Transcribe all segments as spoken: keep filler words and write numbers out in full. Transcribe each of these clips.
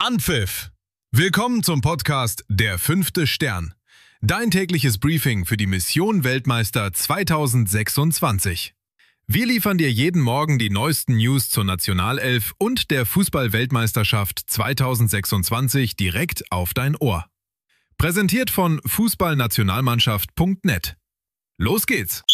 Anpfiff! Willkommen zum Podcast Der fünfte Stern. Dein tägliches Briefing für die Mission Weltmeister zweitausendsechsundzwanzig. Wir liefern dir jeden Morgen die neuesten News zur Nationalelf und der Fußball-Weltmeisterschaft zweitausendsechsundzwanzig direkt auf dein Ohr. Präsentiert von fußballnationalmannschaft punkt net. Los geht's!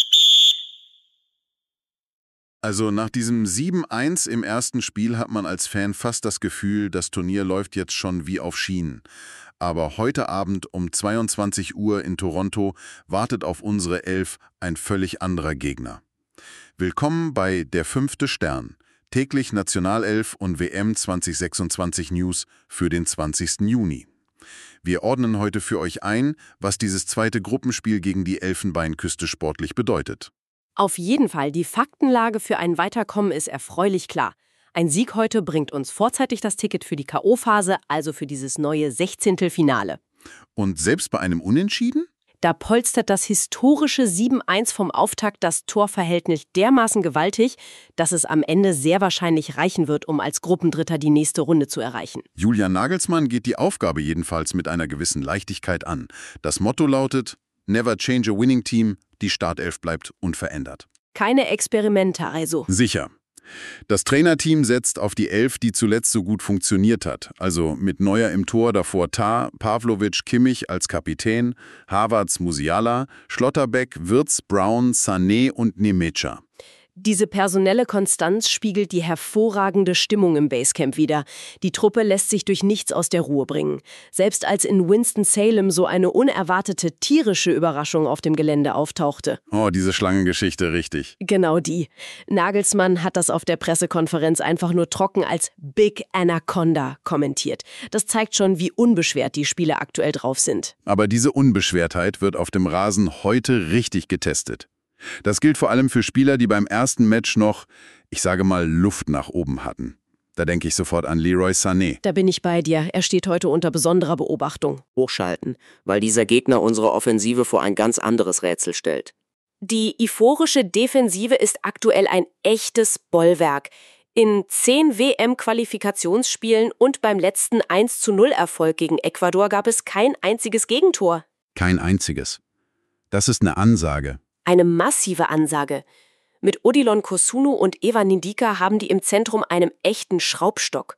Also nach diesem sieben eins im ersten Spiel hat man als Fan fast das Gefühl, das Turnier läuft jetzt schon wie auf Schienen. Aber heute Abend um zweiundzwanzig Uhr in Toronto wartet auf unsere Elf ein völlig anderer Gegner. Willkommen bei Der fünfte Stern, täglich Nationalelf und W M zweitausendsechsundzwanzig News für den zwanzigsten Juni. Wir ordnen heute für euch ein, was dieses zweite Gruppenspiel gegen die Elfenbeinküste sportlich bedeutet. Auf jeden Fall, die Faktenlage für ein Weiterkommen ist erfreulich klar. Ein Sieg heute bringt uns vorzeitig das Ticket für die K O-Phase, also für dieses neue Sechzehntelfinale. Und selbst bei einem Unentschieden? Da polstert das historische sieben eins vom Auftakt das Torverhältnis dermaßen gewaltig, dass es am Ende sehr wahrscheinlich reichen wird, um als Gruppendritter die nächste Runde zu erreichen. Julian Nagelsmann geht die Aufgabe jedenfalls mit einer gewissen Leichtigkeit an. Das Motto lautet: Never change a winning team, die Startelf bleibt unverändert. Keine Experimente also. Sicher. Das Trainerteam setzt auf die Elf, die zuletzt so gut funktioniert hat. Also mit Neuer im Tor, davor Tah, Pavlovic, Kimmich als Kapitän, Havertz, Musiala, Schlotterbeck, Wirtz, Brown, Sané und Nemecha. Diese personelle Konstanz spiegelt die hervorragende Stimmung im Basecamp wider. Die Truppe lässt sich durch nichts aus der Ruhe bringen. Selbst als in Winston-Salem so eine unerwartete tierische Überraschung auf dem Gelände auftauchte. Oh, diese Schlangengeschichte, richtig. Genau die. Nagelsmann hat das auf der Pressekonferenz einfach nur trocken als Big Anaconda kommentiert. Das zeigt schon, wie unbeschwert die Spieler aktuell drauf sind. Aber diese Unbeschwertheit wird auf dem Rasen heute richtig getestet. Das gilt vor allem für Spieler, die beim ersten Match noch, ich sage mal, Luft nach oben hatten. Da denke ich sofort an Leroy Sané. Da bin ich bei dir. Er steht heute unter besonderer Beobachtung. Hochschalten, weil dieser Gegner unsere Offensive vor ein ganz anderes Rätsel stellt. Die euphorische Defensive ist aktuell ein echtes Bollwerk. In zehn W M-Qualifikationsspielen und beim letzten eins zu null Erfolg gegen Ecuador gab es kein einziges Gegentor. Kein einziges. Das ist eine Ansage. Eine massive Ansage. Mit Odilon Kosuno und Evan Ndicka haben die im Zentrum einen echten Schraubstock.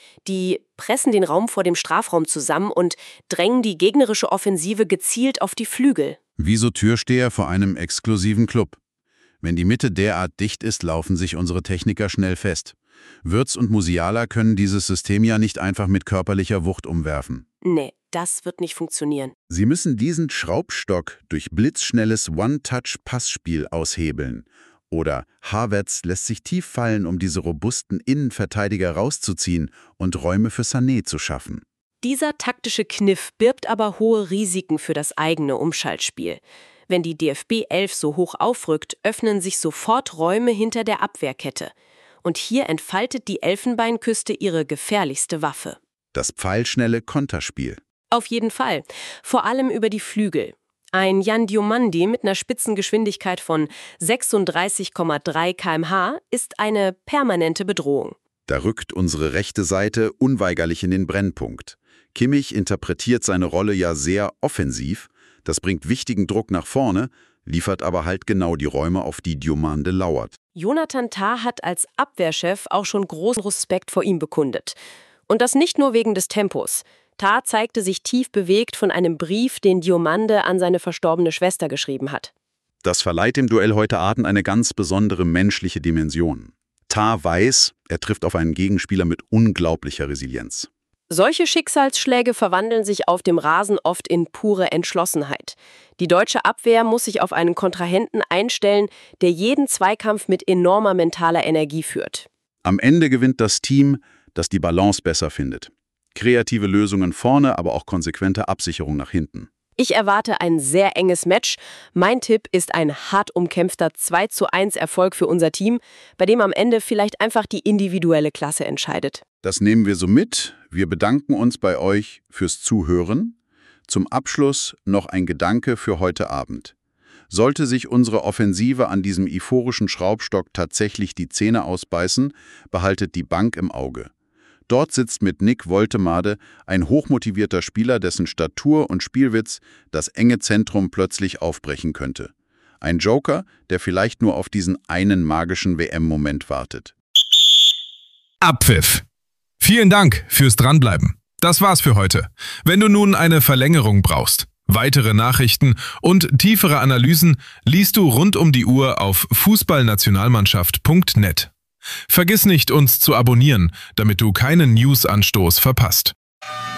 Die pressen den Raum vor dem Strafraum zusammen und drängen die gegnerische Offensive gezielt auf die Flügel. Wie so Türsteher vor einem exklusiven Club. Wenn die Mitte derart dicht ist, laufen sich unsere Techniker schnell fest. Wirtz und Musiala können dieses System ja nicht einfach mit körperlicher Wucht umwerfen. Nee, das wird nicht funktionieren. Sie müssen diesen Schraubstock durch blitzschnelles One-Touch-Passspiel aushebeln. Oder Havertz lässt sich tief fallen, um diese robusten Innenverteidiger rauszuziehen und Räume für Sané zu schaffen. Dieser taktische Kniff birgt aber hohe Risiken für das eigene Umschaltspiel. Wenn die D F B elf so hoch aufrückt, öffnen sich sofort Räume hinter der Abwehrkette. Und hier entfaltet die Elfenbeinküste ihre gefährlichste Waffe. Das pfeilschnelle Konterspiel. Auf jeden Fall. Vor allem über die Flügel. Ein Jan Diomandi mit einer Spitzengeschwindigkeit von sechsunddreißig Komma drei Kilometer pro Stunde ist eine permanente Bedrohung. Da rückt unsere rechte Seite unweigerlich in den Brennpunkt. Kimmich interpretiert seine Rolle ja sehr offensiv. Das bringt wichtigen Druck nach vorne, liefert aber halt genau die Räume, auf die Diomande lauert. Jonathan Tah hat als Abwehrchef auch schon großen Respekt vor ihm bekundet. Und das nicht nur wegen des Tempos. Tah zeigte sich tief bewegt von einem Brief, den Diomande an seine verstorbene Schwester geschrieben hat. Das verleiht dem Duell heute Abend eine ganz besondere menschliche Dimension. Tah weiß, er trifft auf einen Gegenspieler mit unglaublicher Resilienz. Solche Schicksalsschläge verwandeln sich auf dem Rasen oft in pure Entschlossenheit. Die deutsche Abwehr muss sich auf einen Kontrahenten einstellen, der jeden Zweikampf mit enormer mentaler Energie führt. Am Ende gewinnt das Team, das die Balance besser findet. Kreative Lösungen vorne, aber auch konsequente Absicherung nach hinten. Ich erwarte ein sehr enges Match. Mein Tipp ist ein hart umkämpfter zwei zu eins Erfolg für unser Team, bei dem am Ende vielleicht einfach die individuelle Klasse entscheidet. Das nehmen wir so mit. Wir bedanken uns bei euch fürs Zuhören. Zum Abschluss noch ein Gedanke für heute Abend. Sollte sich unsere Offensive an diesem euphorischen Schraubstock tatsächlich die Zähne ausbeißen, behaltet die Bank im Auge. Dort sitzt mit Nick Woltemade ein hochmotivierter Spieler, dessen Statur und Spielwitz das enge Zentrum plötzlich aufbrechen könnte. Ein Joker, der vielleicht nur auf diesen einen magischen W M-Moment wartet. Abpfiff. Vielen Dank fürs Dranbleiben. Das war's für heute. Wenn du nun eine Verlängerung brauchst, weitere Nachrichten und tiefere Analysen liest du rund um die Uhr auf fußballnationalmannschaft punkt net. Vergiss nicht, uns zu abonnieren, damit du keinen News-Anstoß verpasst.